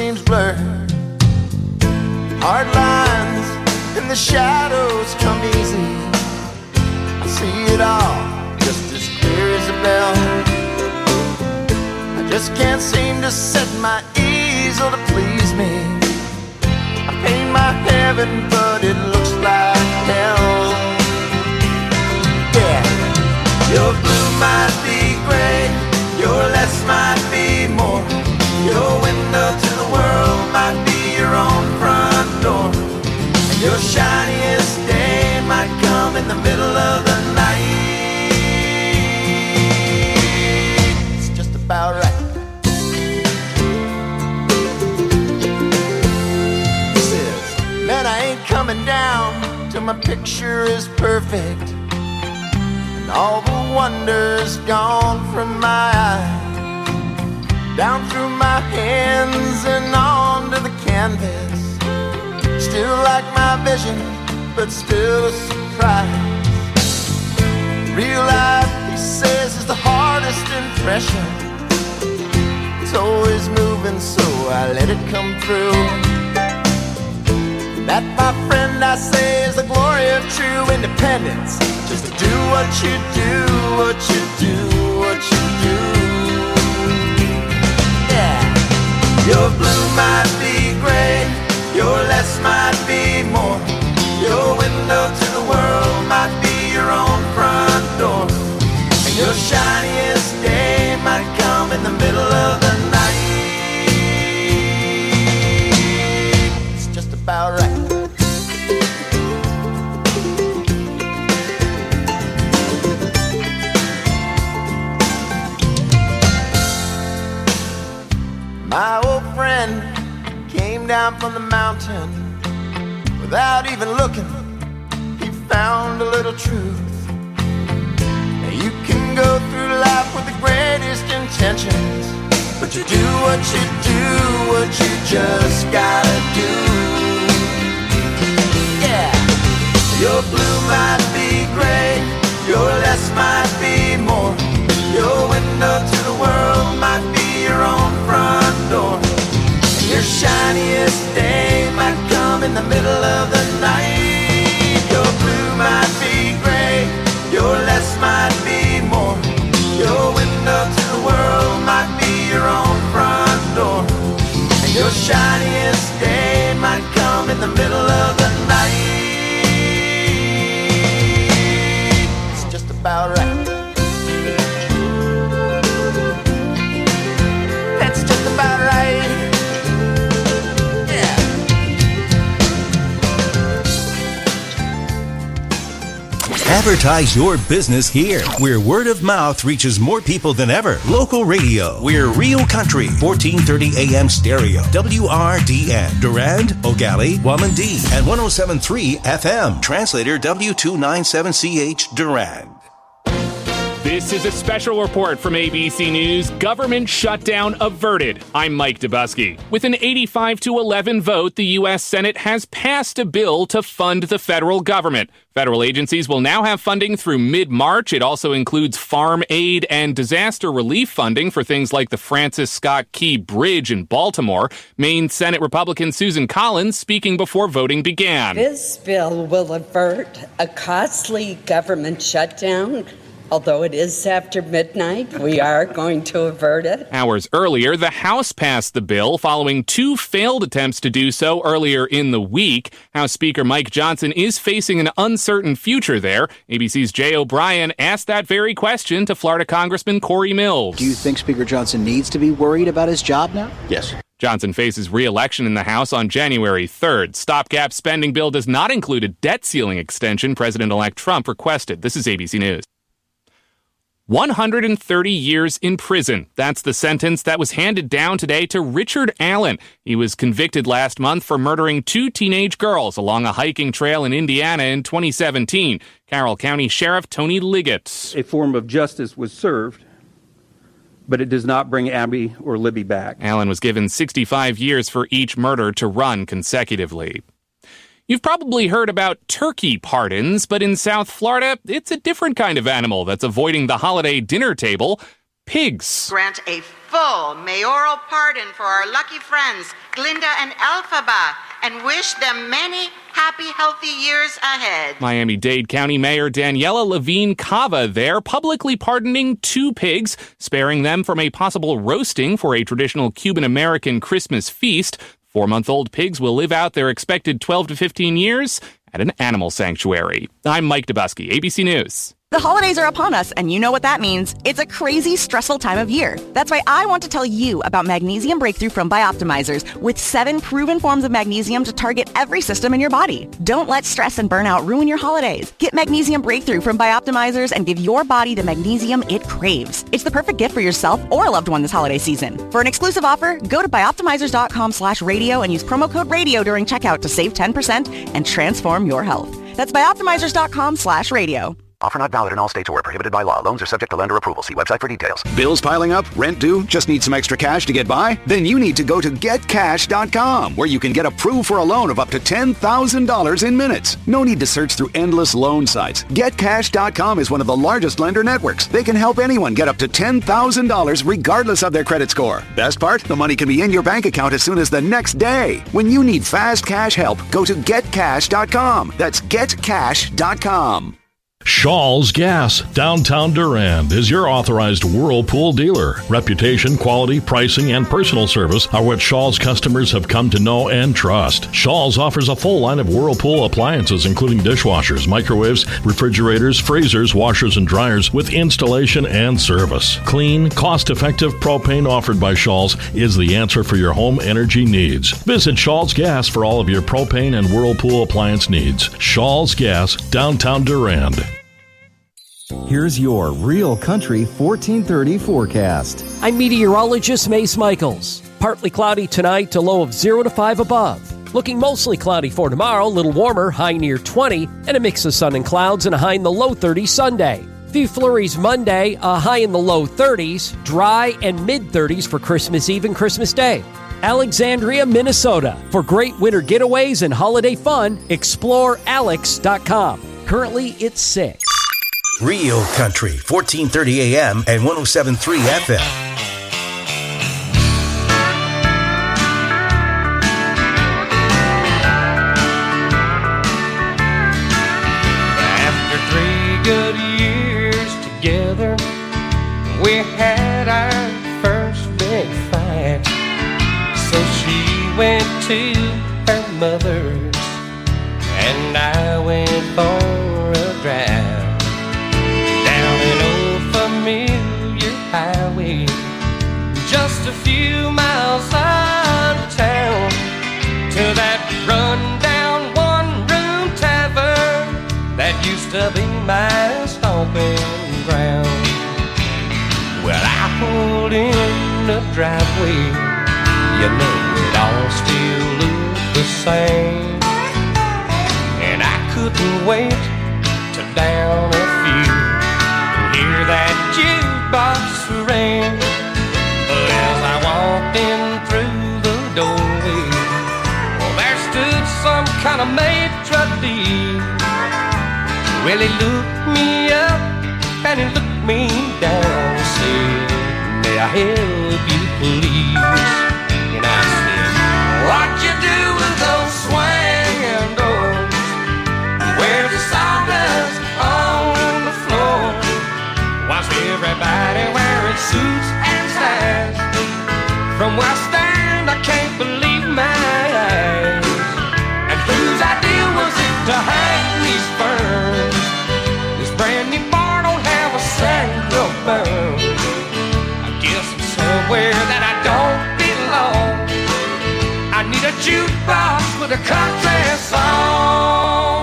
seems blurred. Hard lines and the shadows come easy. I see it all just as clear as a bell. I just can't seem to set my easel to please me. I paint my heaven, but it looks like hell. Yeah, your blue might be gray, your less might be more. Your window to the world might be your own front door. And your shiniest day might come in the middle of the night. It's just about right. This is, man, I ain't coming down till my picture is perfect and all the wonder's gone from my eyes. Down through my hands and onto the canvas. Still like my vision, but still a surprise. Real life, he says, is the hardest impression. It's always moving, so I let it come through. That, my friend, I say, is the glory of true independence. Just to do what you do, what you do, what you do. Your blue might be gray, your less might be more. Your window to the world might be your own front door. And your shiniest day might come in the middle of the night. It's just about right. My old friend came down from the mountain. Without even looking, he found a little truth. Now you can go through life with the greatest intentions, but you do what you do, what you just gotta do. Yeah, your blue might be gray, your less might be more. Your window to the world might be your own front door. Your shiniest day might come in the middle of the night. Your blue might be gray, your less might be more. Your window to the world might be your own front door. And your shiniest day might come in the middle of the night. It's just about right. That's just about right. Advertise your business here, where word of mouth reaches more people than ever. Local radio. We're Rio Country, 1430 AM stereo. WRDN. Durand, Ogali, Wamandee, and 107.3 FM. Translator W297CH Durand. This is a special report from ABC News. Government shutdown averted. I'm Mike Dubusky. With an 85-11 vote, the U.S. Senate has passed a bill to fund the federal government. Federal agencies will now have funding through mid-March. It also includes farm aid and disaster relief funding for things like the Francis Scott Key Bridge in Baltimore. Maine Senate Republican Susan Collins speaking before voting began. This bill will avert a costly government shutdown. Although it is after midnight, we are going to avert it. Hours earlier, the House passed the bill following two failed attempts to do so earlier in the week. House Speaker Mike Johnson is facing an uncertain future there. ABC's Jay O'Brien asked that very question to Florida Congressman Corey Mills. Do you think Speaker Johnson needs to be worried about his job now? Yes. Johnson faces re-election in the House on January 3rd. Stopgap spending bill does not include a debt ceiling extension President-elect Trump requested. This is ABC News. 130 years in prison. That's the sentence that was handed down today to Richard Allen. He was convicted last month for murdering two teenage girls along a hiking trail in Indiana in 2017. Carroll County Sheriff Tony Liggett. A form of justice was served, but it does not bring Abby or Libby back. Allen was given 65 years for each murder to run consecutively. You've probably heard about turkey pardons, but in South Florida, it's a different kind of animal that's avoiding the holiday dinner table. pigs. Grant a full mayoral pardon for our lucky friends, Glinda and Elphaba, and wish them many happy, healthy years ahead. Miami-Dade County Mayor Daniela Levine Cava there publicly pardoning 2 pigs, sparing them from a possible roasting for a traditional Cuban-American Christmas feast. 4-month-old pigs will live out their expected 12 to 15 years at an animal sanctuary. I'm Mike Dubusky, ABC News. The holidays are upon us, and you know what that means. It's a crazy, stressful time of year. That's why I want to tell you about Magnesium Breakthrough from Bioptimizers, with 7 proven forms of magnesium to target every system in your body. Don't let stress and burnout ruin your holidays. Get Magnesium Breakthrough from Bioptimizers and give your body the magnesium it craves. It's the perfect gift for yourself or a loved one this holiday season. For an exclusive offer, go to bioptimizers.com/radio and use promo code radio during checkout to save 10% and transform your health. That's bioptimizers.com/radio. Offer not valid in all states or prohibited by law. Loans are subject to lender approval. See website for details. Bills piling up? Rent due? Just need some extra cash to get by? Then you need to go to GetCash.com, where you can get approved for a loan of up to $10,000 in minutes. No need to search through endless loan sites. GetCash.com is one of the largest lender networks. They can help anyone get up to $10,000 regardless of their credit score. Best part? The money can be in your bank account as soon as the next day. When you need fast cash help, go to GetCash.com. That's GetCash.com. Shaw's Gas, downtown Durand, is your authorized Whirlpool dealer. Reputation, quality, pricing, and personal service are what Shaw's customers have come to know and trust. Shaw's offers a full line of Whirlpool appliances, including dishwashers, microwaves, refrigerators, freezers, washers, and dryers, with installation and service. Clean, cost-effective propane offered by Shaw's is the answer for your home energy needs. Visit Shaw's Gas for all of your propane and Whirlpool appliance needs. Shaw's Gas, downtown Durand. Here's your Real Country 1430 forecast. I'm meteorologist Mace Michaels. Partly cloudy tonight, a low of 0 to 5 above. Looking mostly cloudy for tomorrow, a little warmer, high near 20, and a mix of sun and clouds and a high in the low 30s Sunday. Few flurries Monday, a high in the low 30s, dry and mid-30s for Christmas Eve and Christmas Day. Alexandria, Minnesota. For great winter getaways and holiday fun, explore alex.com. Currently, it's 6. Real Country, 1430 AM and 107.3 FM. After 3 good years together, we had our first big fight. So she went to her mother's and I went for a drive. Familiar highway, just a few miles out of town, to that run-down one-room tavern that used to be my stomping ground. Well, I pulled in the driveway, you know it all still looked the same, and I couldn't wait to down a few. Hear that jukebox ring. But as I walked in through the doorway, well, there stood some kind of maitre d'. Well, he looked me up and he looked me down and said, "May I help you, please?" And I said, "What you do with those swinging doors? Where's the sawdust on the floor? Watch everybody wearing suits and ties. From where I stand, I can't believe my eyes. And whose idea was it to hang these ferns? This brand new bar don't have a single burn. I guess I'm somewhere that I don't belong. I need a jukebox with a country song."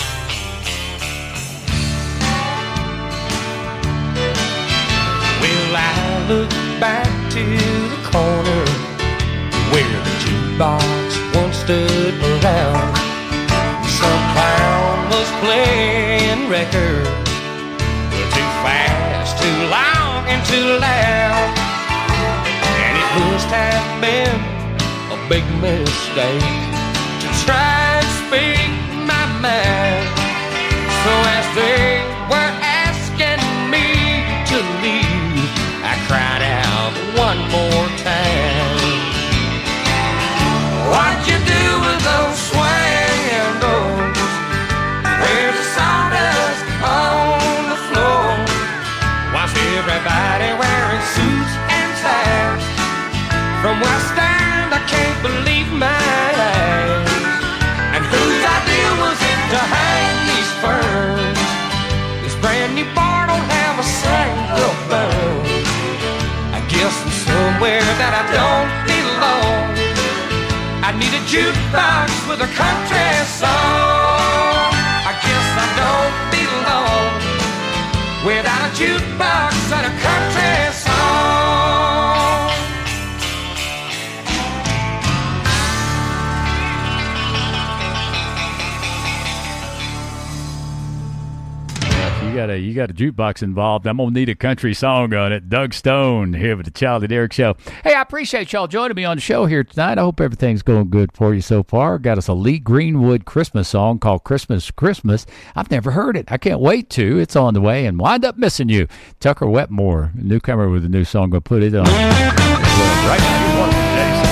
Well, I look back to the corner where the jukebox once stood around. Some clown was playing records, too fast, too long, and too loud. And it must have been a big mistake to try and speak my mind. So as they were asking me to leave, I cried jukebox with a country song. I guess I don't belong without a jukebox and a country song. You got a jukebox involved. I'm gonna need a country song on it. Doug Stone here with the Charlie Derrick Show. Hey, I appreciate y'all joining me on the show here tonight. I hope everything's going good for you so far. Got us a Lee Greenwood Christmas song called Christmas, Christmas. I've never heard it. I can't wait to. It's on the way and Wind Up Missing You. Tucker Wetmore, newcomer with a new song. Gonna put it on. Right now, here's one from Jason.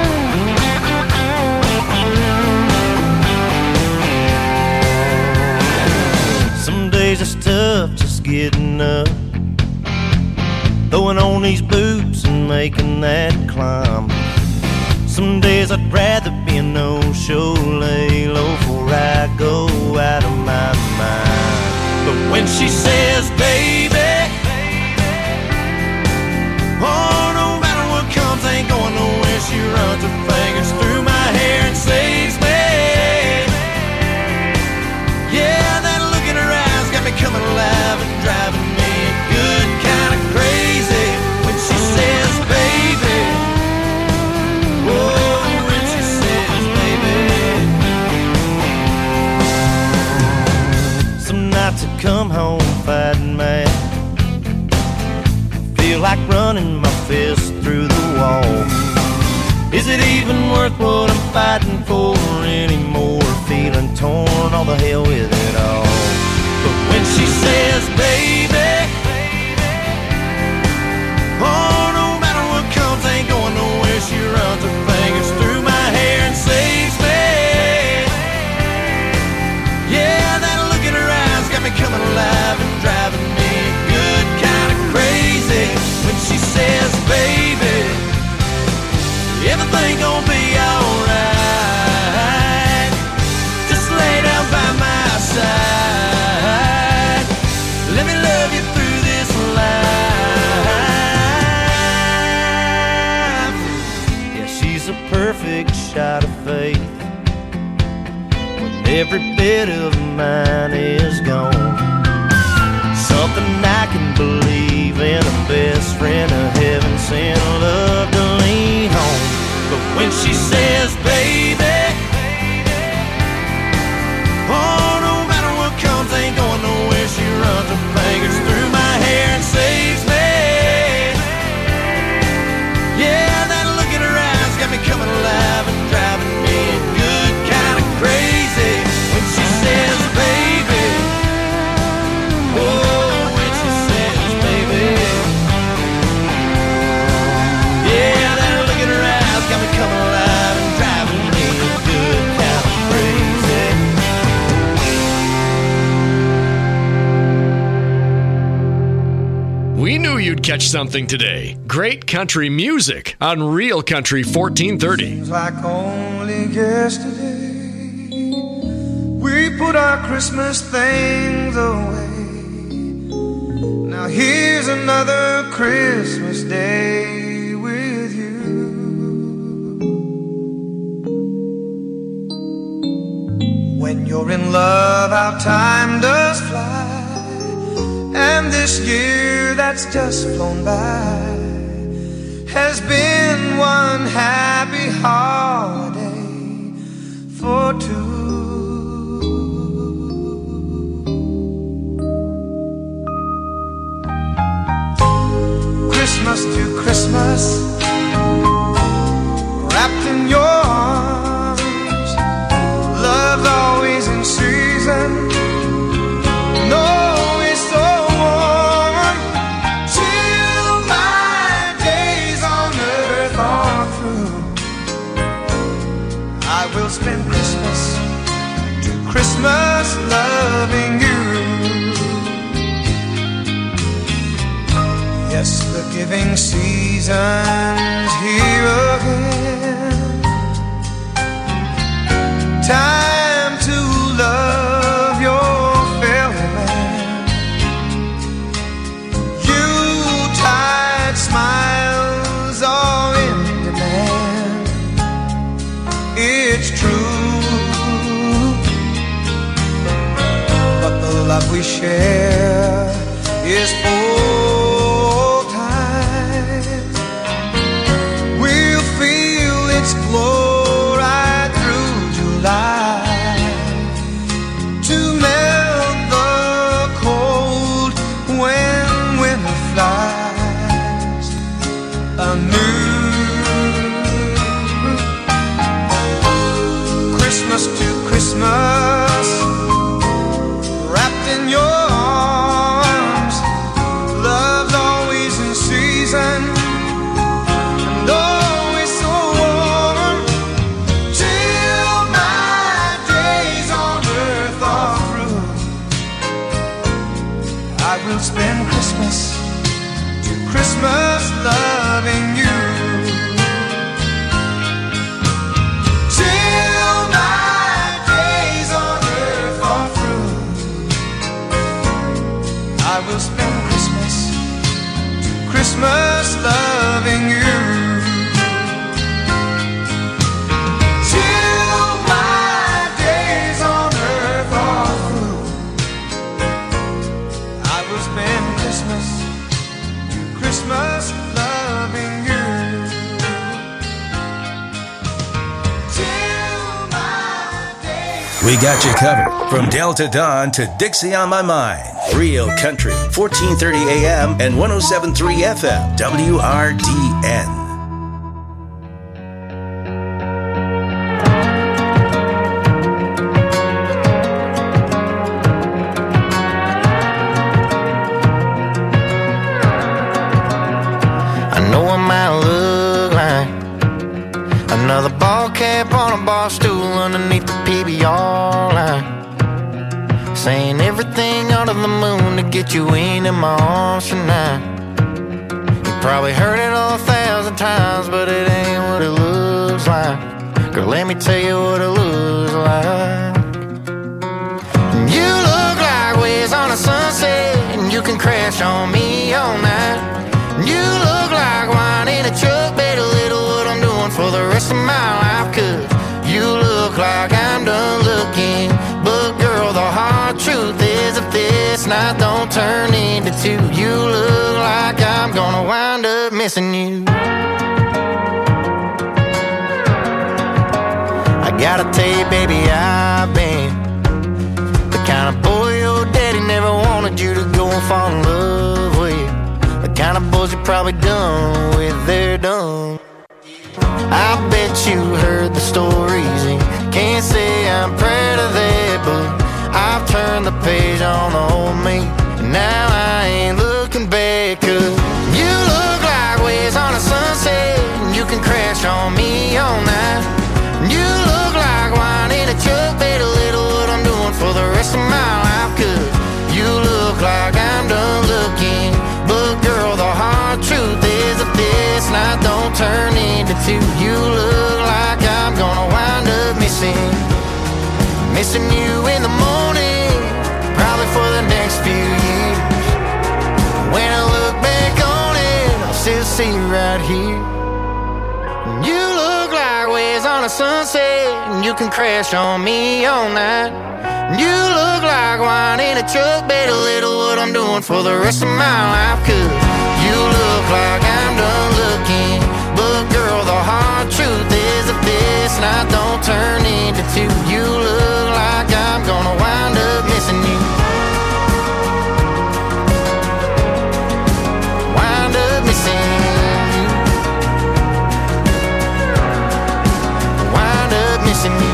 It's tough just getting up, throwing on these boots and making that climb. Some days I'd rather be a no-show, lay low before I go out of my mind. But when she says, baby, oh, no matter what comes, ain't going nowhere, she runs her fingers through my hair and saves me. Yeah, that look in her eyes got me coming alive and driving me good kind of crazy. When she says, baby, oh, when she says, baby. Some nights I come home fighting mad, feel like running my fist through the wall. Is it even worth what I'm fighting for anymore? Feeling torn, all the hell with it all. But when she says, baby, oh, no matter what comes, ain't going nowhere, she runs her fingers through my hair and saves me. Yeah, that look in her eyes got me coming alive and driving me good kind of crazy. When she says, baby, everything gonna be alright, just lay down by my side, let me love you through this life. Yeah, she's a perfect shot of faith when every bit of mine is gone. Something I can believe in, a best friend, a heaven sent love to lean on. But when she says, baby, oh, no matter what comes, ain't going nowhere, she runs her fingers through my hair and saves me. Yeah, that look in her eyes got me coming alive and driving me good kind of crazy. When she says, baby, oh, when she says, baby, yeah, that look in her eyes got me coming alive and driving me good kind of crazy. We knew you'd catch something today. Great country music on Real Country 1430. Seems like only yesterday we put our Christmas things away. Now here's another Christmas day with you. When you're in love, how time does fly. And this year that's just flown by has been one happy holiday for two. Christmas to Christmas, wrapped in your arms, love's always in season. No, it's so warm till my days on earth are through. I will spend Christmas to Christmas loving you. Yes, the giving season's here again. Time to love your fellow man. Yuletide smiles are in demand. we share is old time. We'll feel its glow right through July to melt the cold when winter flies anew. Christmas to Christmas, wrapped in your arms, love's always in season, and always so warm, till my days on earth are through. I will spend Christmas to Christmas loving you. I will spend Christmas to Christmas loving you. Till my days on earth are through, I will spend Christmas to Christmas loving you. Till my days. We got you covered from Delta Dawn to Dixie on My Mind. Real Country, 1430 AM and 107.3 FM, WRDN. I know I might look like another ball cap on a bar stool underneath the PBR line, saying everything under the moon to get you into my arms tonight. You probably heard it 1,000 times, but it ain't what it looks like. Girl, let me tell you what it looks like. You look like waves on a sunset, and you can crash on me all night. You look like wine in a truck, better little what I'm doing for the rest of my life. Cause you look like I'm done looking, but girl, the hard truth is if this night don't turn into two, you look like I'm gonna wind up missing you. I gotta tell you, baby, I've been the kind of boy your daddy never wanted you to go and fall in love with. The kind of boys you probably done with, they're done. I bet you heard the stories and can't say I'm proud of that, but I've turned the page on the old me, and now I ain't looking back. Cause you look like waves on a sunset, and you can crash on me all night. You look like wine in a truck, better little what I'm doing for the rest of my life. Cause you look like I'm done looking, but girl, the hard truth is if this night don't turn into two, you look like I'm gonna wind up missing you in the morning, probably for the next few years. When I look back on it, I'll still see you right here. You look like waves on a sunset, and you can crash on me all night. You look like wine in a truck, better little what I'm doing for the rest of my life. Cause you look like I'm done looking, but girl, the hard truth is if this night don't turn into two, you look like I'm gonna wind up missing you. Wind up missing you. Wind up missing you.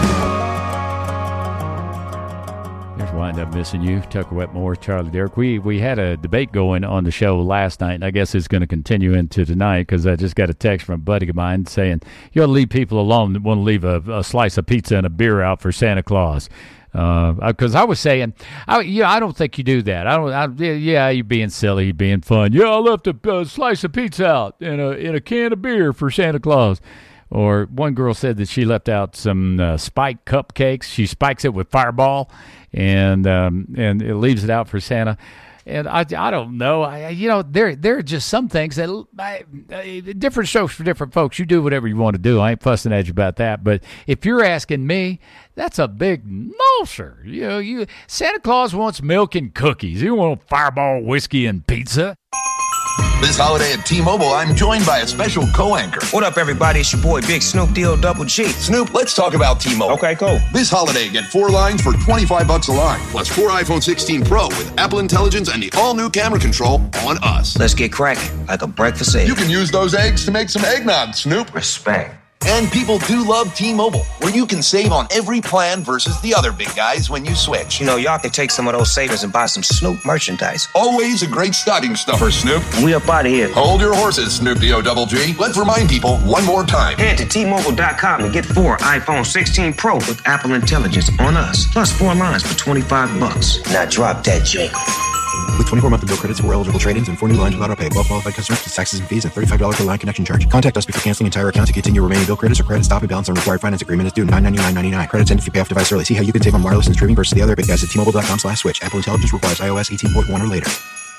Wind up missing you. Tucker Wetmore, Charlie Derrick. We had a debate going on the show last night, and I guess it's going to continue into tonight because I just got a text from a buddy of mine saying, you ought to leave people alone that want to leave a slice of pizza and a beer out for Santa Claus. Because I was saying, I don't think you do that. You're being silly, you're being fun. Yeah, I left a slice of pizza out in a can of beer for Santa Claus. Or one girl said that she left out some spiked cupcakes. She spikes it with Fireball, and it leaves it out for Santa. And I don't know. There are just some things that different strokes for different folks. You do whatever you want to do. I ain't fussing at you about that. But if you're asking me, that's a big no, sir. Santa Claus wants milk and cookies. You want Fireball whiskey and pizza. This holiday at T-Mobile, I'm joined by a special co-anchor. What up, everybody? It's your boy, Big Snoop D-O-double G. Snoop, let's talk about T-Mobile. Okay, cool. This holiday, get 4 lines for $25 a line, plus 4 iPhone 16 Pro with Apple Intelligence and the all-new camera control on us. Let's get cracking, like a breakfast egg. You can use those eggs to make some eggnog, Snoop. Respect. And people do love T-Mobile, where you can save on every plan versus the other big guys when you switch. Y'all can take some of those savings and buy some Snoop merchandise. Always a great stocking stuffer, Snoop. We up out of here. Hold your horses, Snoop D-O-double G. Let's remind people one more time. Head to T-Mobile.com and get 4 iPhone 16 Pro with Apple Intelligence on us, plus 4 lines for $25. Now drop that jank. With 24 monthly bill credits for eligible trade-ins and 4 new lines without auto pay. Well qualified customers plus taxes and fees and $35 per line connection charge. Contact us before canceling entire account to continue remaining bill credits or credit stop and balance on required finance agreement is due $999.99. Credits end if you pay off device early. See how you can save on wireless and streaming versus the other big guys at T-Mobile.com/switch. Apple Intelligence requires iOS 18.1 or later.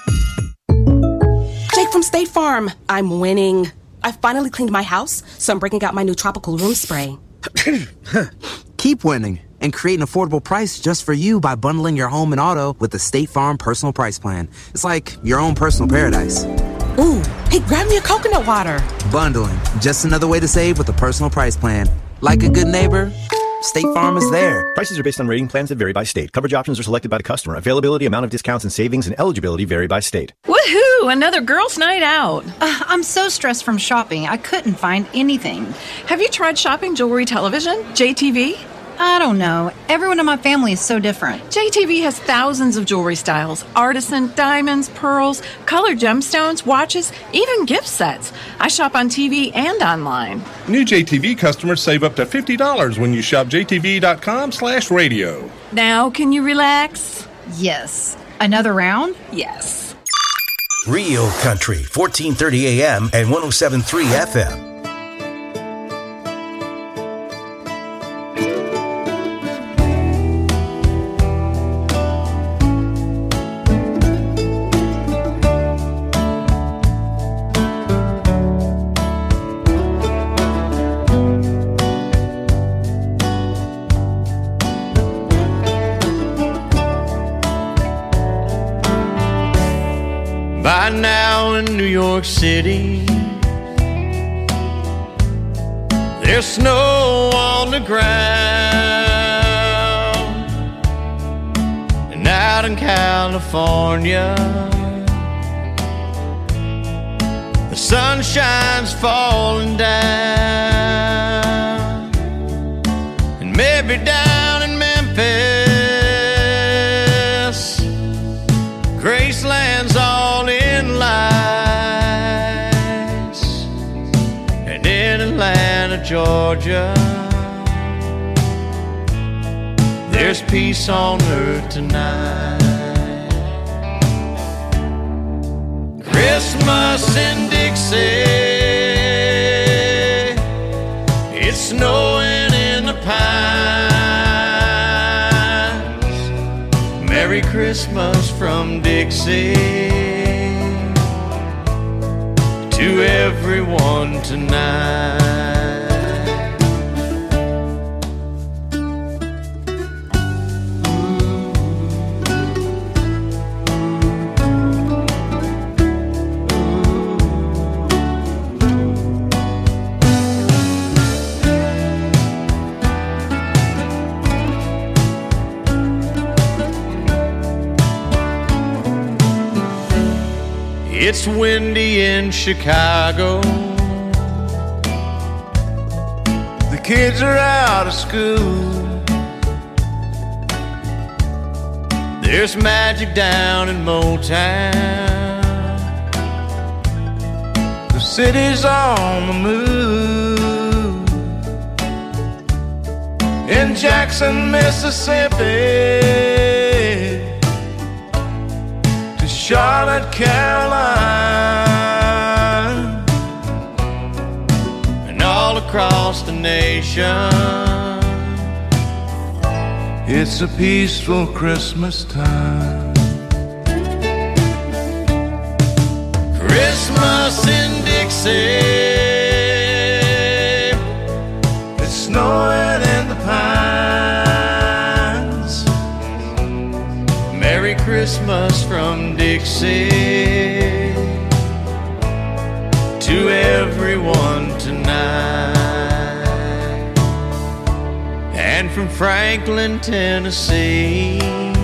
Jake from State Farm. I'm winning. I finally cleaned my house, so I'm breaking out my new tropical room spray. Keep winning and create an affordable price just for you by bundling your home and auto with the State Farm Personal Price Plan. It's like your own personal paradise. Ooh, hey, grab me a coconut water. Bundling, just another way to save with a personal price plan. Like a good neighbor, State Farm is there. Prices are based on rating plans that vary by state. Coverage options are selected by the customer. Availability, amount of discounts and savings, and eligibility vary by state. Woohoo! Another girls' night out. I'm so stressed from shopping. I couldn't find anything. Have you tried shopping jewelry television? JTV? I don't know. Everyone in my family is so different. JTV has thousands of jewelry styles. Artisan, diamonds, pearls, colored gemstones, watches, even gift sets. I shop on TV and online. New JTV customers save up to $50 when you shop jtv.com/radio. Now, can you relax? Yes. Another round? Yes. Real Country, 1430 AM and 107.3 FM. By now in New York City, there's snow on the ground, and out in California, the sunshine's falling down, and maybe down in Memphis, Graceland's all in lights, and in Atlanta, Georgia, there's peace on earth tonight. Christmas in Dixie, it's snowing in the pines. Merry Christmas from Dixie to everyone tonight. It's windy in Chicago. The kids are out of school. There's magic down in Motown. The city's on the move. In Jackson, Mississippi, Charlotte, Caroline, and all across the nation, it's a peaceful Christmas time. Christmas in Dixie. It's snowing in the pines. Merry Christmas from Dixie to everyone tonight. And from Franklin, Tennessee,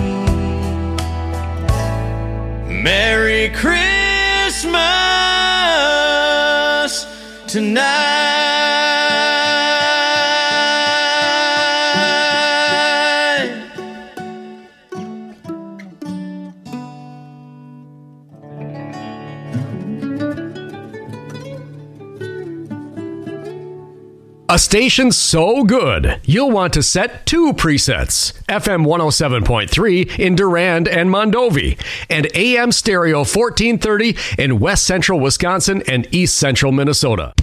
Merry Christmas tonight. A station so good, you'll want to set 2 presets. FM 107.3 in Durand and Mondovi, and AM stereo 1430 in West Central Wisconsin and East Central Minnesota.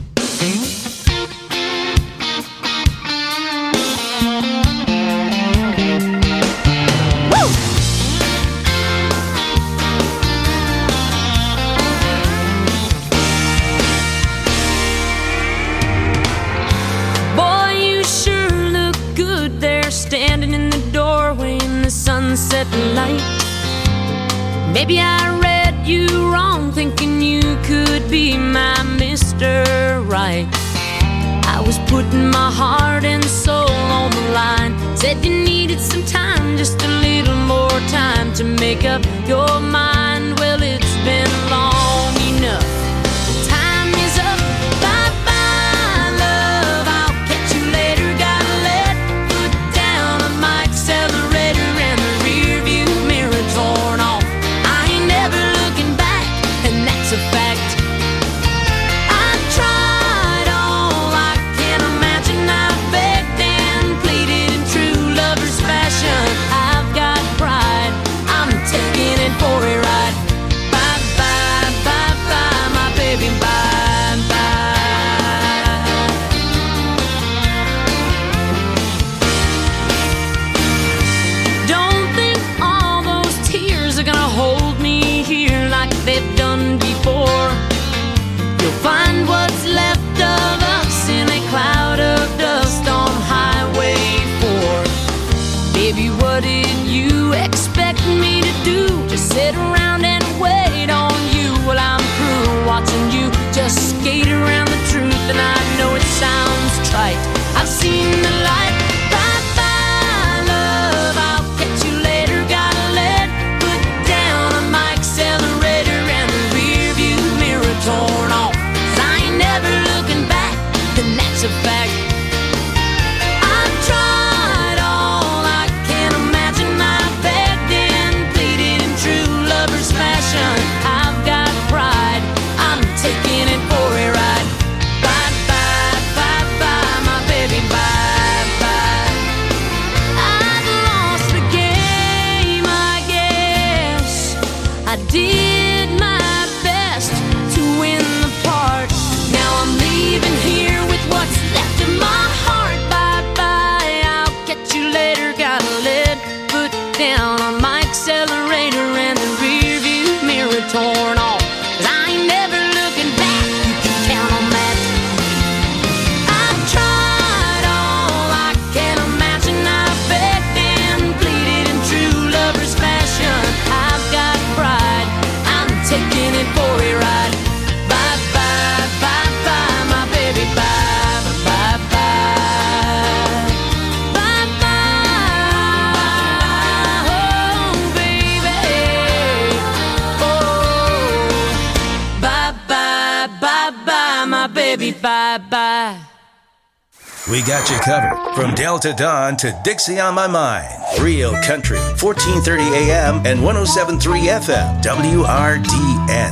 Standing in the doorway in the sunset light. Maybe I read you wrong, thinking you could be my Mr. Right. I was putting my heart and soul on the line. Said you needed some time, just a little more time to make up your mind. Well, it's been long enough. Time is up. Bye-bye, love. I'll catch you later. Gotta let foot down on my accelerator and the rear view mirror torn off. I ain't never looking back, and that's a fact. I tried all I can imagine. I've begged and pleaded in true lover's fashion. I've got pride, I'm taking it for a ride. Bye-bye, bye-bye, my baby, bye-bye. Don't think all those tears are gonna hold me here like they've done before. You'll find what's left of us in a cloud of dust on Highway 4. Baby, what did you expect me to do? Just sit around and wait on you while I'm through watching you just skate around the truth. And I know it sounds trite, I've seen the light. Bye-bye, love, I'll catch you later. Gotta let foot down on my accelerator and the rear view mirror torn off. 'Cause I ain't never looking back, and that's a fact. I've tried all I can imagine. I've begged and pleaded in true lover's fashion. I've got pride, I'm taking it for a ride. Bye-bye, bye-bye, my baby, bye-bye. I've lost the game, I guess. I did my best to win the part. Now I'm leaving here with what's left of my heart. Bye-bye, I'll catch you later. Gotta let foot down on my accelerator and the rear view mirror torn off. 'Cause I ain't never looking back, you can count on that. I've tried all I can imagine. I've begged and pleaded in true lover's fashion. I've got pride, I'm taking it for a ride. Bye-bye, bye-bye, my baby, bye-bye, bye-bye. Bye-bye, oh, baby. Oh, bye-bye, bye-bye, my baby, bye-bye. We got you covered from Delta Dawn to Dixie on My Mind. Real Country, 1430 AM and 107.3 FM, WRDN.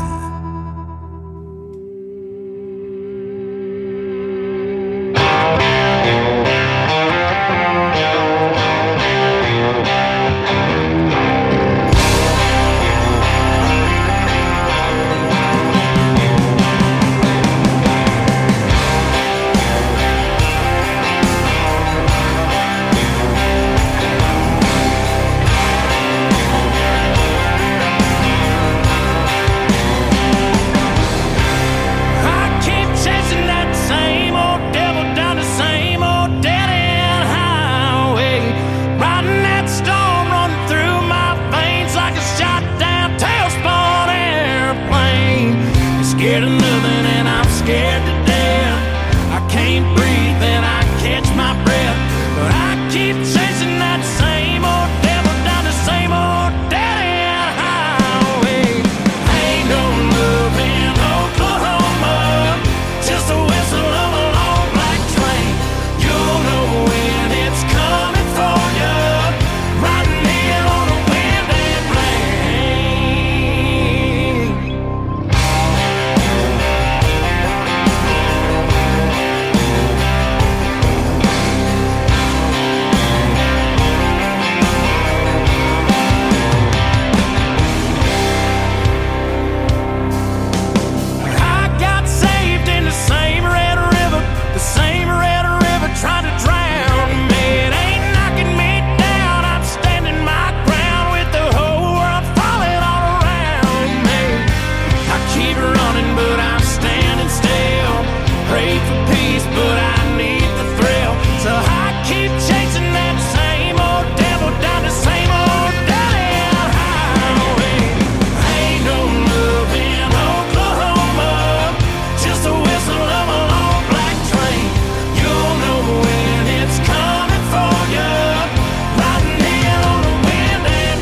keep chasing that same old devil down the same old damn highway. Ain't no love in Oklahoma, just a whistle of a long black train. You'll know when it's coming for you, riding in on the wind and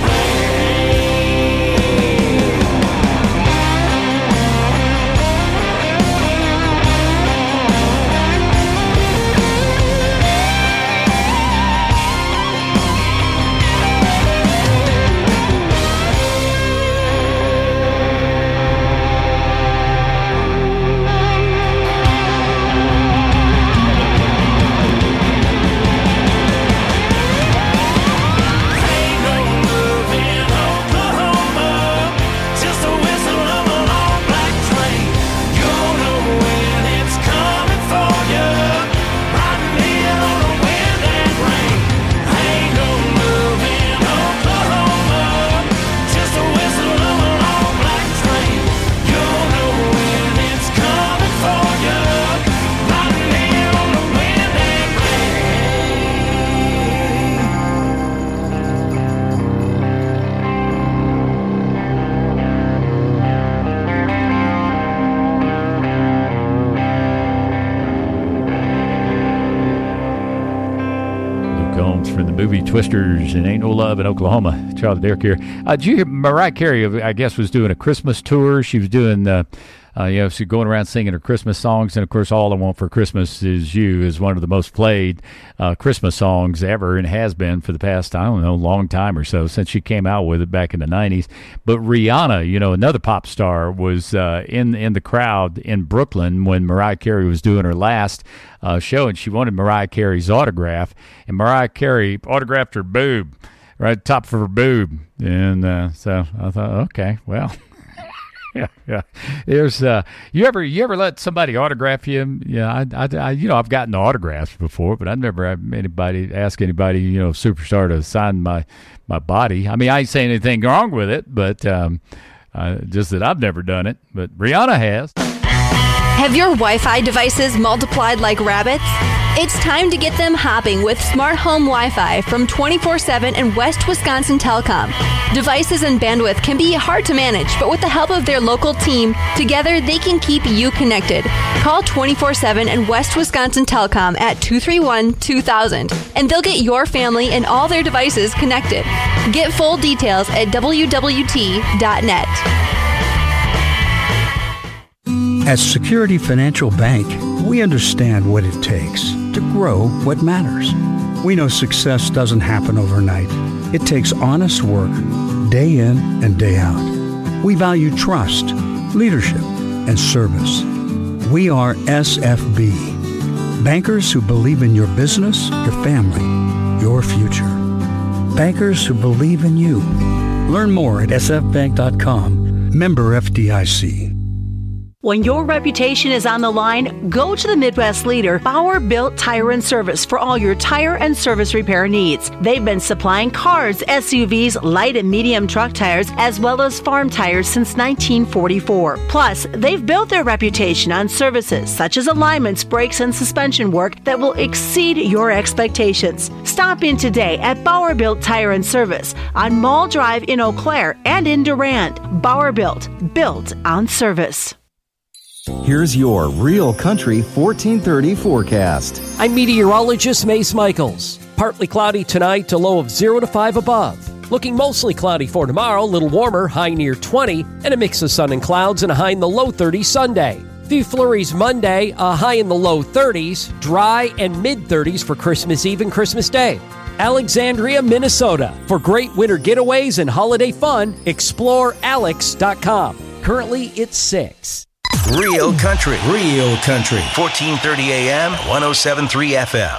from the movie Twisters and Ain't No Love in Oklahoma. Charlie Derrick here. Did you hear Mariah Carey, I guess, was doing a Christmas tour? She was doing, she's going around singing her Christmas songs. And, of course, All I Want for Christmas Is You is one of the most played Christmas songs ever and has been for the past, I don't know, long time or so since she came out with it back in the 90s. But Rihanna, another pop star, was in the crowd in Brooklyn when Mariah Carey was doing her last show, and she wanted Mariah Carey's autograph. And Mariah Carey autographed her boob, right at the top of her boob. And so I thought, okay, well... Yeah. There's you ever let somebody autograph you? Yeah, I've gotten autographs before, but I've never had anybody, superstar to sign my body. I mean, I ain't saying anything wrong with it, but just that I've never done it. But Rihanna has. Have your Wi-Fi devices multiplied like rabbits? It's time to get them hopping with smart home Wi-Fi from 24/7 and West Wisconsin Telecom. Devices and bandwidth can be hard to manage, but with the help of their local team, together they can keep you connected. Call 24/7 and West Wisconsin Telecom at 231-2000, and they'll get your family and all their devices connected. Get full details at wwt.net. At Security Financial Bank, we understand what it takes to grow what matters. We know success doesn't happen overnight. It takes honest work, day in and day out. We value trust, leadership, and service. We are SFB, bankers who believe in your business, your family, your future. Bankers who believe in you. Learn more at sfbank.com. Member FDIC. When your reputation is on the line, go to the Midwest leader, Bauer Built Tire and Service, for all your tire and service repair needs. They've been supplying cars, SUVs, light and medium truck tires, as well as farm tires since 1944. Plus, they've built their reputation on services such as alignments, brakes, and suspension work that will exceed your expectations. Stop in today at Bauer Built Tire and Service on Mall Drive in Eau Claire and in Durand. Bauer Built on service. Here's your Real Country 1430 forecast. I'm meteorologist Mace Michaels. Partly cloudy tonight to low of 0 to 5 above. Looking mostly cloudy for tomorrow, a little warmer, high near 20, and a mix of sun and clouds and a high in the low 30s Sunday. Few flurries Monday, a high in the low 30s, dry and mid-30s for Christmas Eve and Christmas Day. Alexandria, Minnesota. For great winter getaways and holiday fun, explore alex.com. Currently, it's 6. Real Country. 1430 AM, 107.3 FM.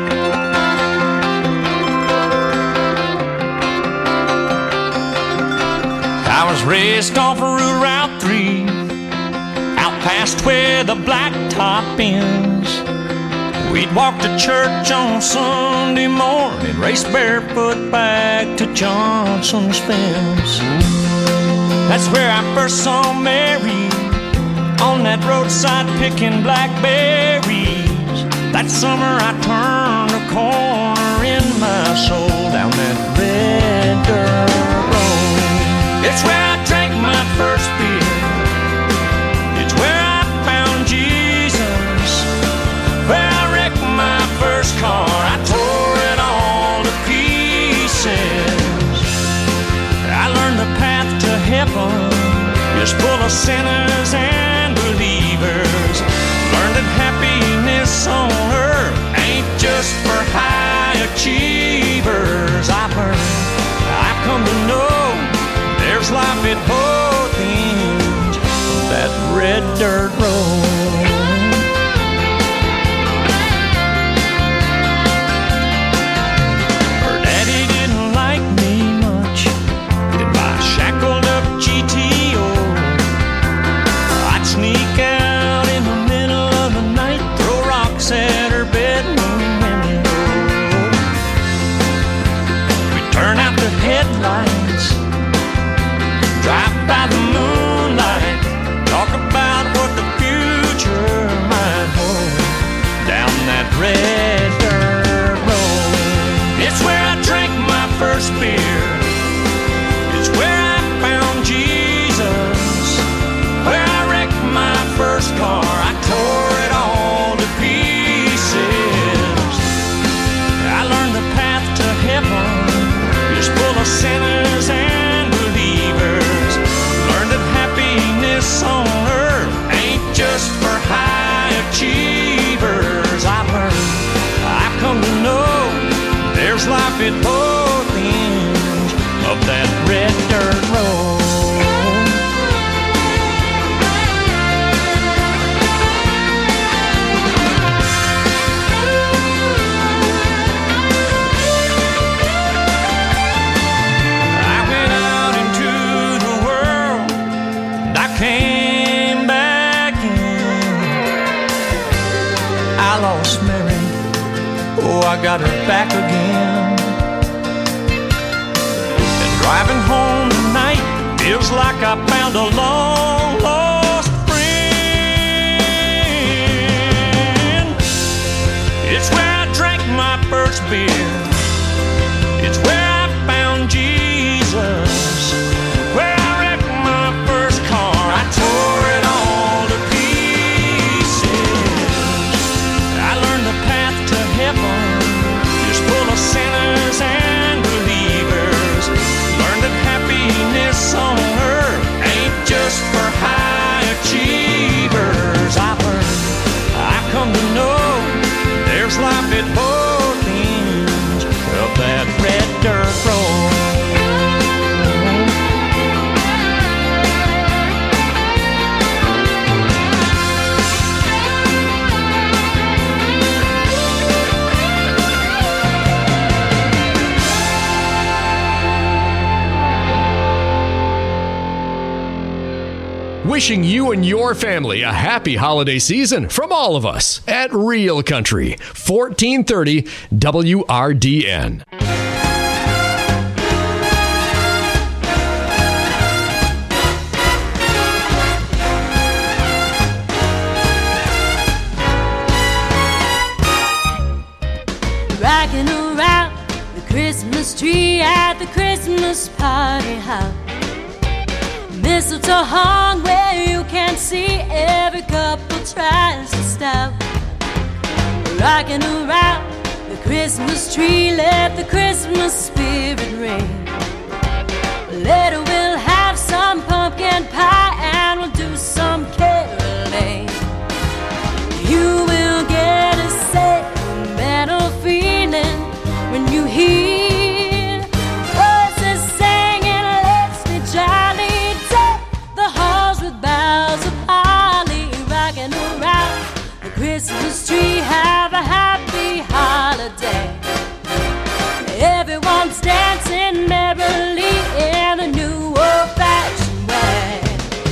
I was raised off of Route 3, out past where the blacktop ends. We'd walk to church on Sunday morning, race barefoot back to Johnson's fence. That's where I first saw Mary, on that roadside picking blackberries. That summer I turned a corner in my soul down that red dirt road. It's where I drank my first beer. It's where I found Jesus. Where I wrecked my first car. I tore it all to pieces. I learned the path to heaven is full of sinners and believers. Learned that happiness on earth ain't just for high achievers. I've come to know there's life at both ends of that red dirt road. Her daddy didn't like me much in my shackled up GTO. I'd sneak out in the middle of the night, throw rocks at her bedroom window. We'd turn out the headlights, drive by the moonlight, talk about what the future might hold down that red dirt road. It's where I drank my first beer. It's where I found Jesus. Where I wrecked my first car. I tore it all to pieces. I learned the path to heaven is full of sinners and believers. Learned that happiness on earth ain't just for high achievers. I've come to know there's life at both ends of that red dirt road. I went out into the world and I came back in. I lost Mary, oh, I got her back again. And driving home tonight feels like I found a long lost friend. It's where I drank my first beer. It's where I found Jesus. Where I wrecked my first car. I tore it all to pieces. I learned the path to heaven is full of sinners and believers. Learned that happiness on earth ain't just for high achievers. I've come to know there's life at both ends of that red dirt road. Wishing you and your family a happy holiday season from all of us at Real Country, 1430 WRDN. Rocking around the Christmas tree at the Christmas party hop. Mistletoe hung where you can see, every couple tries to stop. Rocking around the Christmas tree, let the Christmas spirit ring. Later we'll have some pumpkin pie and we'll do some caroling. You will get a sentimental feeling when you hear voices singing, let's be jolly. The halls with boughs of holly, rocking around the Christmas tree. Have a happy holiday. Everyone's dancing merrily in a new old-fashioned way.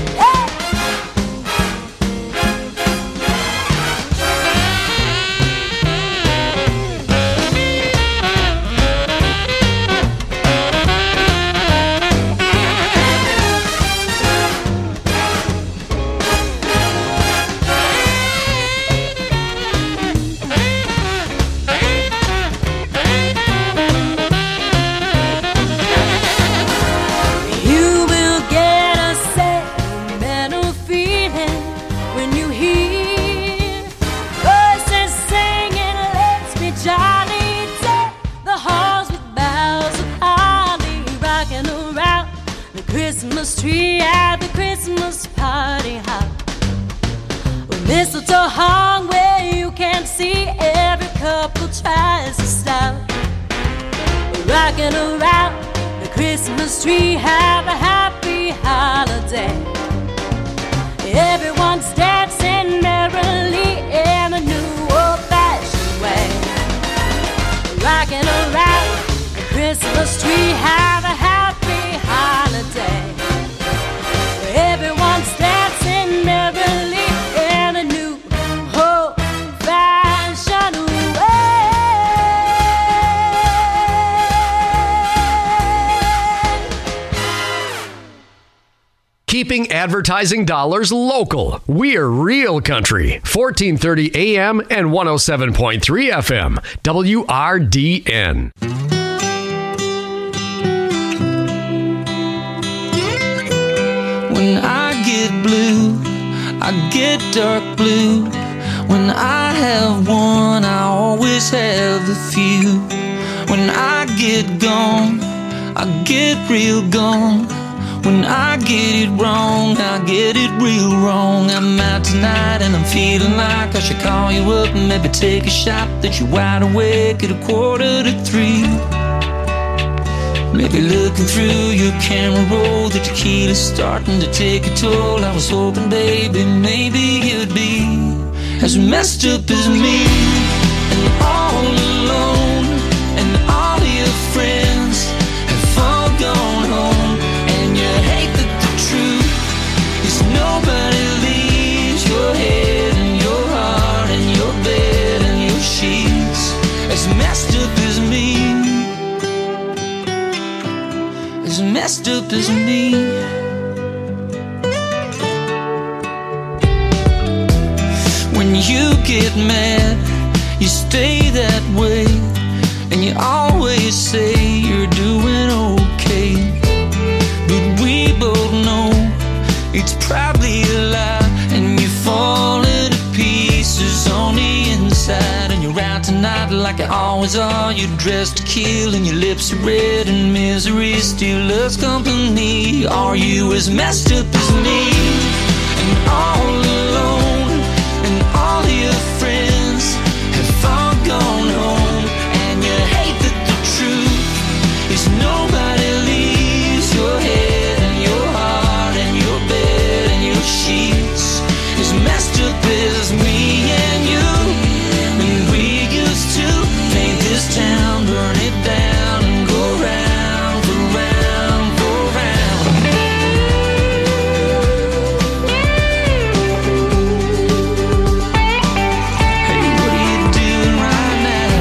Christmas tree at the Christmas party hop. With mistletoe hung where you can't see, every couple tries to stop. Rocking around the Christmas tree, have a happy holiday. Everyone's dancing merrily in a new old-fashioned way. Rocking around the Christmas tree, have a happy holiday. Everyone's dancing merrily in a new old-fashioned way. Keeping advertising dollars local. We're Real Country, 1430 AM and 107.3 FM, WRDN. When I get blue, I get dark blue. When I have one, I always have a few. When I get gone, I get real gone. When I get it wrong, I get it real wrong. I'm out tonight and I'm feeling like I should call you up and maybe take a shot that you're wide awake at 2:45. Maybe looking through your camera roll, the tequila's starting to take a toll. I was hoping, baby, maybe you'd be as messed up as me, and all alone, and all your friends have all gone home, and you hate that the truth is nobody leaves your head and your heart and your bed and your sheets as messed up as me, as messed up as me. When you get mad, you stay that way, and you always say you're doing okay. But we both know it's probably a lie, and you're falling to pieces on the inside. And you're out tonight like you always are. You're dressed to kill, and your lips are red, and misery still loves company. Are you as messed up as me, and all alone, and all your friends have all gone home, and you hate that the truth is nobody leaves your head and your heart and your bed and your sheets as messed up as me and you. And we used to paint this town, burn it down, and go round for round for round. Hey, what are you doing right now?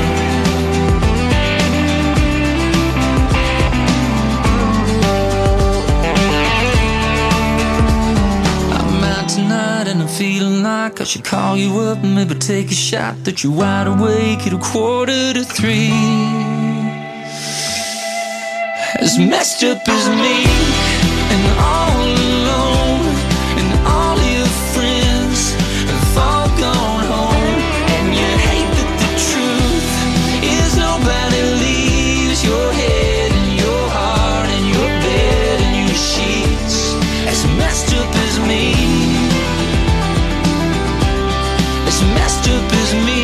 I'm out tonight and I'm feeling like I should call you up and maybe take a shot that you're wide awake at 2:45. As messed up as me, and all alone, and all your friends have all gone home, and you hate that the truth is nobody leaves your head and your heart and your bed and your sheets as messed up as me, as messed up as me.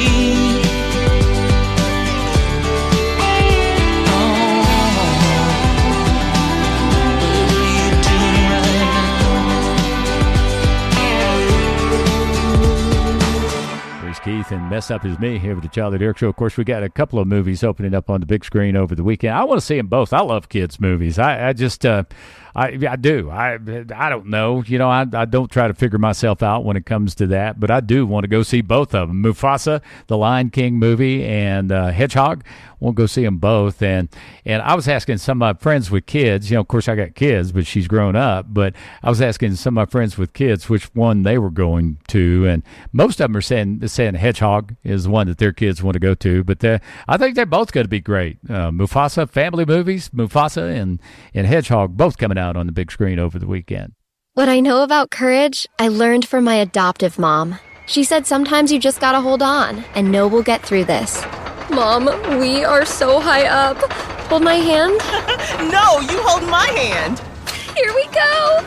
Keith and Mess Up Is Me here with the Charlie Derrick Show. Of course, we got a couple of movies opening up on the big screen over the weekend. I want to see them both. I love kids' movies. I do. I don't know. You know, I don't try to figure myself out when it comes to that, but I do want to go see both of them. Mufasa, the Lion King movie, and Hedgehog. We'll go see them both. And I was asking some of my friends with kids, you know, of course I got kids, but she's grown up, but I was asking some of my friends with kids which one they were going to, and most of them are saying Hedgehog is the one that their kids want to go to, but I think they're both going to be great. Mufasa, family movies, Mufasa and Hedgehog, both coming out on the big screen over the weekend. What I know about courage, I learned from my adoptive mom. She said sometimes you just gotta hold on and know we'll get through this. Mom, we are so high up. Hold my hand. No, you hold my hand. Here we go!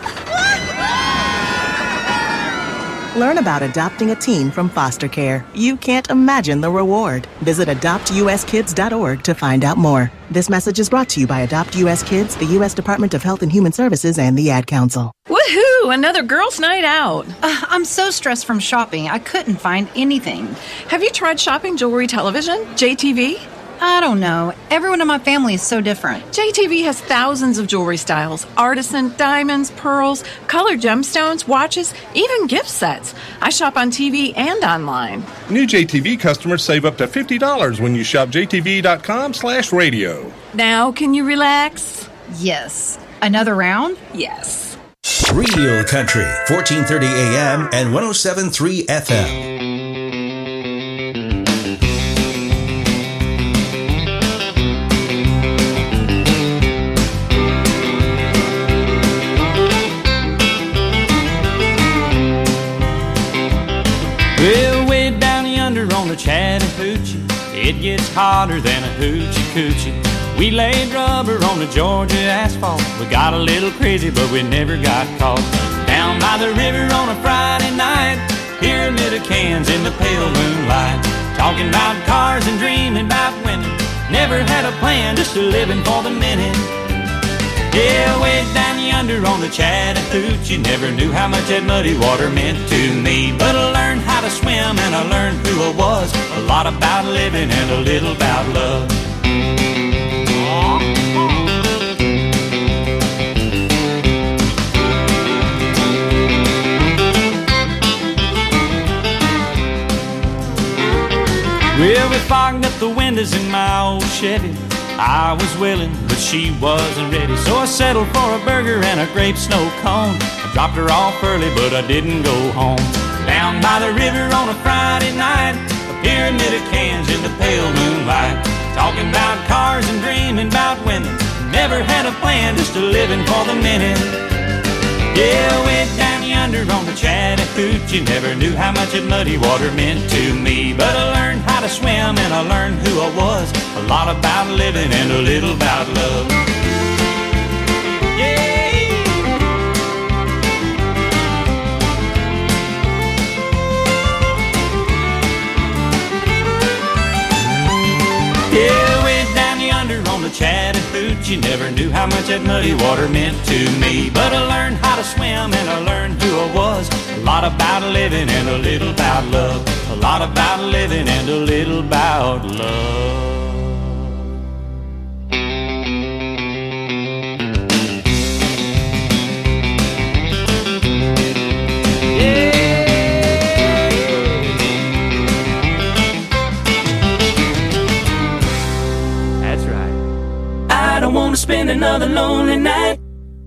Learn about adopting a teen from foster care. You can't imagine the reward. Visit adoptuskids.org to find out more. This message is brought to you by Adopt US Kids, the U.S. Department of Health and Human Services, and the Ad Council. Woohoo! Another girls' night out. I'm so stressed from shopping, I couldn't find anything. Have you tried shopping jewelry television? JTV? I don't know. Everyone in my family is so different. JTV has thousands of jewelry styles. Artisan, diamonds, pearls, colored gemstones, watches, even gift sets. I shop on TV and online. New JTV customers save up to $50 when you shop jtv.com/radio. Now, can you relax? Yes. Another round? Yes. Real Country, 1430 AM and 107.3 FM. Well, way down yonder on the Chattahoochee, it gets hotter than a hoochie coochie. We laid rubber on the Georgia asphalt. We got a little crazy, but we never got caught. Down by the river on a Friday night, pyramid of cans in the pale moonlight. Talking about cars and dreaming about women. Never had a plan, just a living for the minute. Yeah, way down yonder on the Chattahoochee, never knew how much that muddy water meant to me. But I learned how to swim and I learned who I was. A lot about living and a little about love. Well, we fogged up the windows in my old Chevy. I was willing, but she wasn't ready. So I settled for a burger and a grape snow cone. I dropped her off early, but I didn't go home. Down by the river on a Friday night, a pyramid of cans in the pale moonlight. Talking about cars and dreaming about women. Never had a plan, just a living for the minute. Yeah, way down yonder on the Chattahoochee, never knew how much that muddy water meant to me. But I learned how to swim and I learned who I was. A lot about living and a little about love. Yeah, way down yonder on the Chattahoochee, never knew how much that muddy water meant to me. But I learned how to swim and I learned who I was. A lot about living and a little about love. A lot about living and a little about love. I don't want to spend another lonely night.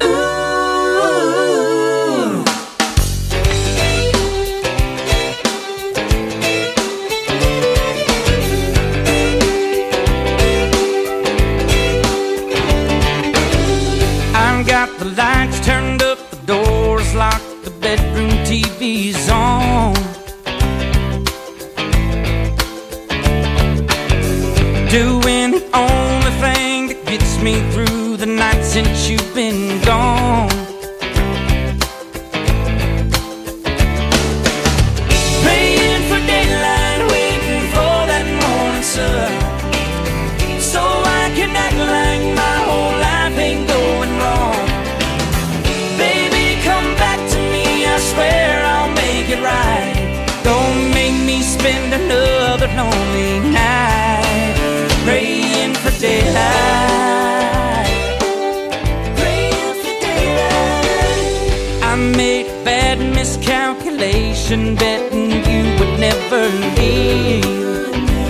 Ooh. I've got the lights turned up, the doors locked, the bedroom TV's on. Doing the only thing that gets me through the night since you've been gone. Praying for daylight, waiting for that morning sun, so I can act like my whole life ain't going wrong. Baby, come back to me, I swear I'll make it right. Don't make me spend another lonely night praying for daylight, praying for daylight. I made a bad miscalculation, betting you would never leave.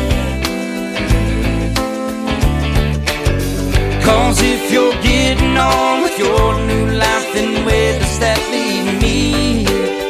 'Cause if you're getting on with your new life, then where does that leave me?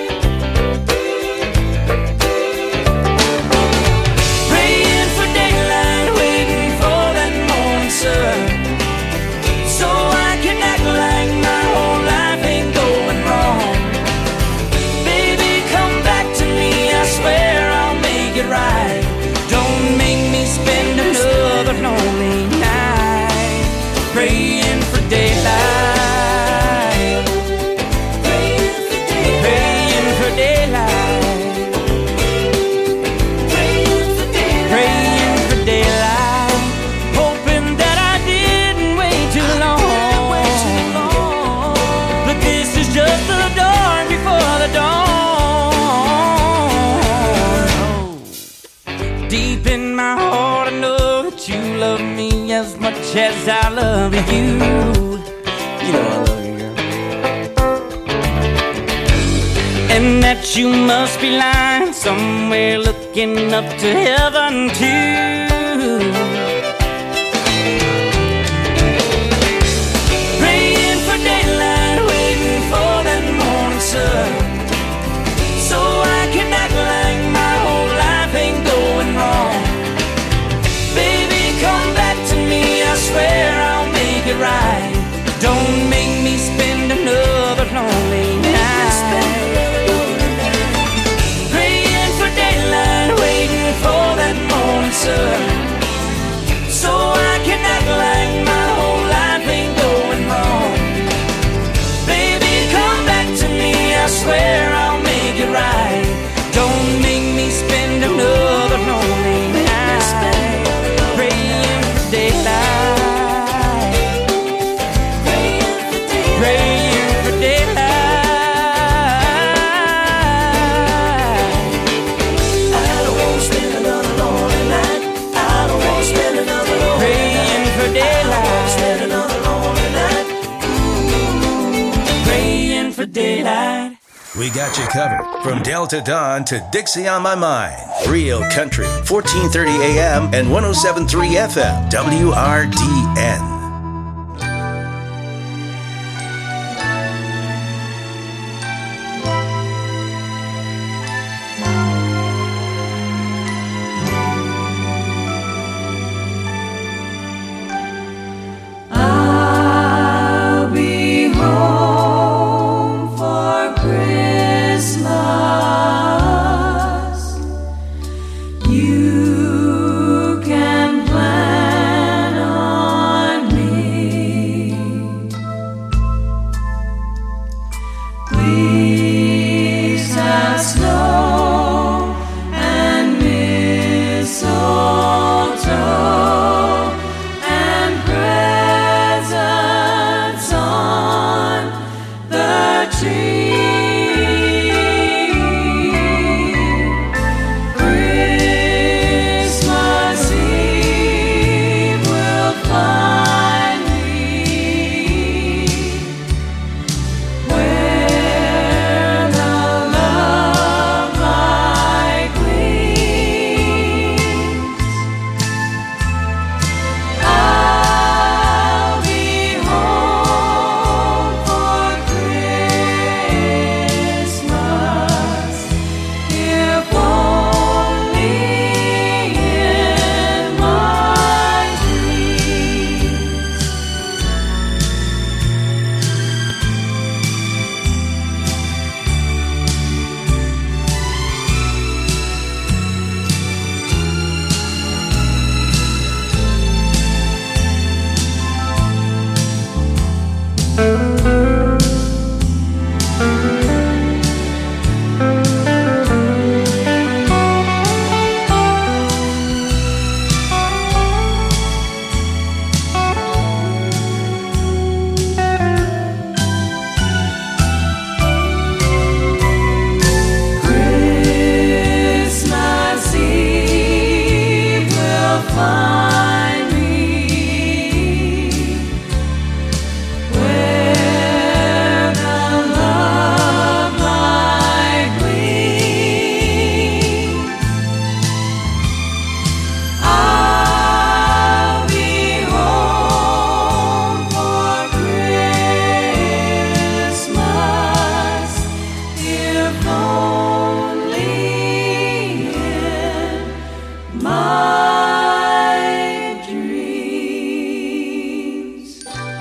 So I can act like my whole life ain't going wrong. Baby, come back to me, I swear I'll make it right. Don't make me spend another lonely night praying for daylight. much as I love you. You know I love you, girl. And that you must be lying somewhere looking up to heaven too. Praying for daylight, waiting for that morning sun, so I can act like my whole life ain't going wrong. Baby, come back to me, I swear I'll make it right. Don't make me spend another lonely night. Praying for daylight, waiting for that morning sun, so I can act like my whole life ain't going wrong. Baby, come back to me, I swear I'll make it right. Don't make me spend another lonely night. Praying for daylight, praying for daylight. I don't want to spend another lonely night. I don't want to spend another lonely night. Praying for daylight. I don't want to spend another lonely night. Praying for daylight. We got you covered from Delta Dawn to Dixie on My Mind. Real Country, 1430 AM and 107.3 FM, WRDN. I'll be home for Christmas. You can plan on me. Please have snow and mistletoe and presents on the tree. Christmas Eve will find me where the love light gleams. I'll be home for Christmas, if only in my dreams. Christmas Eve will find me where the love light gleams. I'll be home for Christmas, if only in my dreams.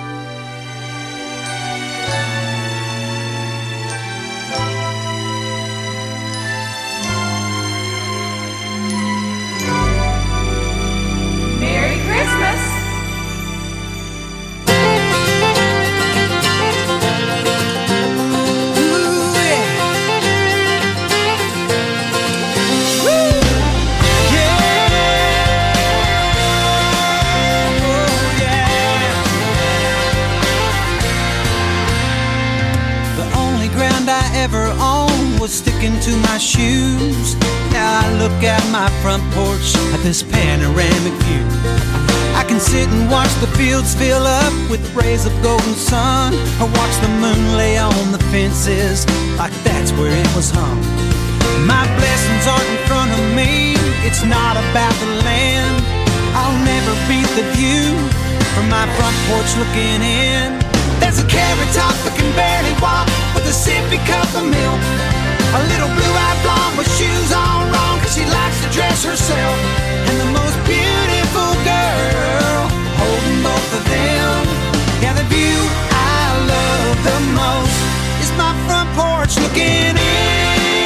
Merry Christmas! The only ground I ever owned was sticking to my shoes. Now I look out my front porch at this panoramic view. I can sit and watch the fields fill up with rays of golden sun, or watch the moon lay on the fences like that's where it was hung. My blessings aren't in front of me, it's not about the land. I'll never beat the view from my front porch looking in. There's a carrot top that can barely walk with a sippy cup of milk. A little blue-eyed blonde with shoes on wrong, cause she likes to dress herself. And the most beautiful girl holding both of them. Yeah, the view I love the most is my front porch looking in.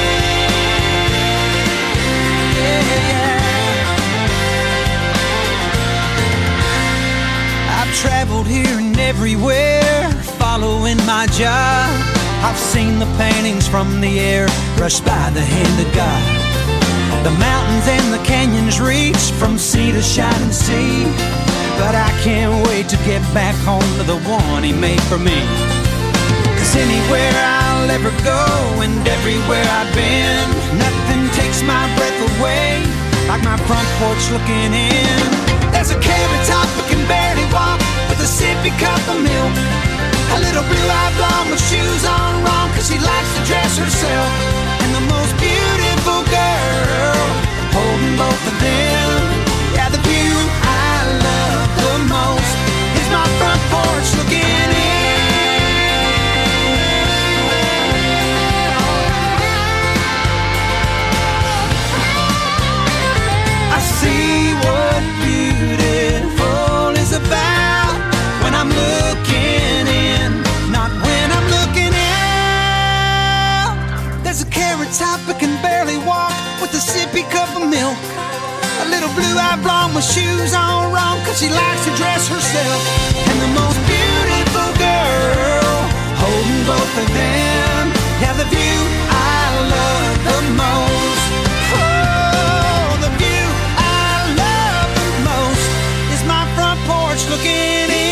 I've traveled here and everywhere, following my job. I've seen the paintings from the air, brushed by the hand of God. The mountains and the canyons reach from sea to shining sea. But I can't wait to get back home to the one He made for me. Cause anywhere I'll ever go and everywhere I've been, nothing takes my breath away like my front porch looking in. There's a carrot top that can barely walk with a sippy cup of milk. A little blue-eyed blonde with shoes on wrong, cause she likes to dress herself. And the most beautiful girl holding both of them. Yeah, the view I love the most is my front porch looking in. I see what beautiful is about when I'm looking in, not when I'm looking out. There's a carrot top that can barely walk with a sippy cup of milk. A little blue-eyed blonde with shoes on wrong, cause she likes to dress herself. And the most beautiful girl holding both of them. Yeah, the view I love the most. Oh, the view I love the most is my front porch looking in.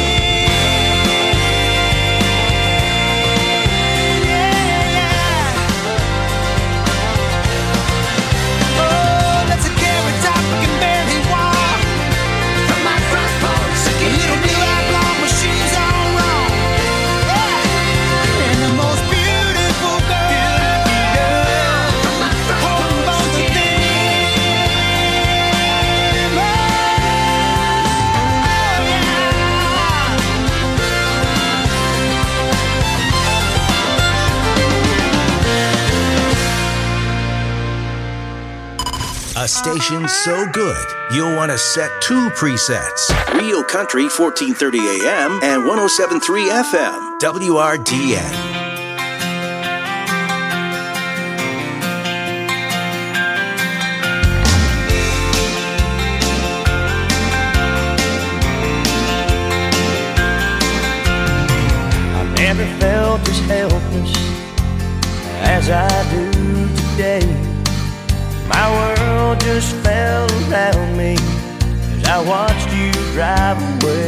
A station so good, you'll want to set 2 presets. Rio Country 1430 AM and 107.3 FM, WRDN. I never felt as helpless as I do today. My world just fell around me as I watched you drive away.